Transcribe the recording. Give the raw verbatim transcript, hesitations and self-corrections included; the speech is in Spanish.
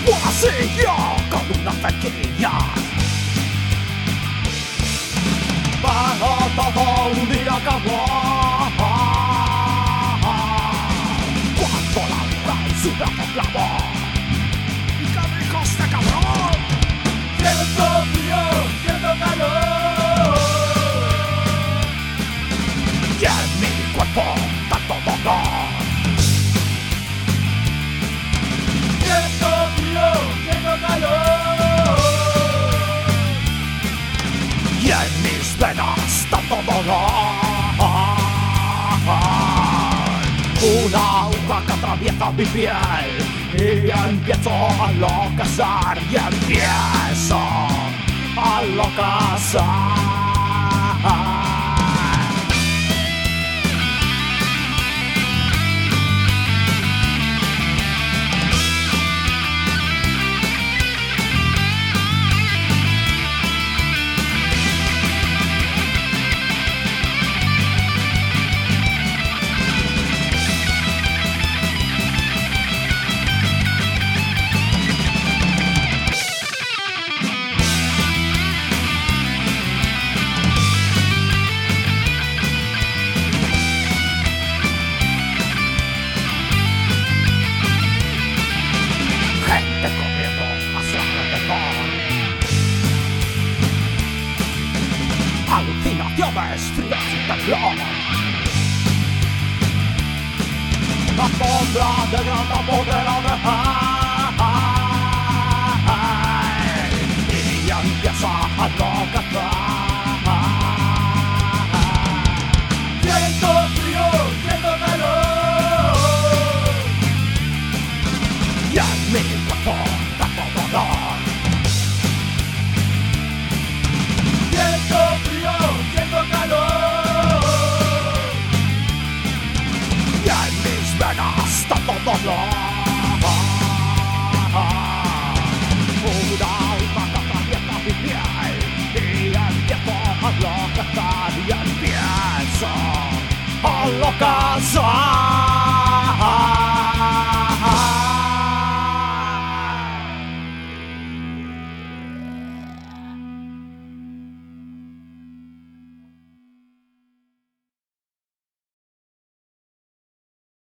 vacío con una cerquilla. Pero todo un día acabó cuando la luna en su brazo clavó. ¿Y qué dijo este cabrón? Siento frío, siento calor, y en mi cuerpo tanto dolor. Siento frío, siento calor, y en mis venas tanto dolor. Una aguja que atraviesa mi piel y empiezo a enloquecer, y empiezo a enloquecer. Gente corriendo hacia alrededor, alucinaciones frías y temblor. La sombra de gran apodera de él y empieza a enloquecer. Siento frío, siento calor, y en mi cuerpo tanto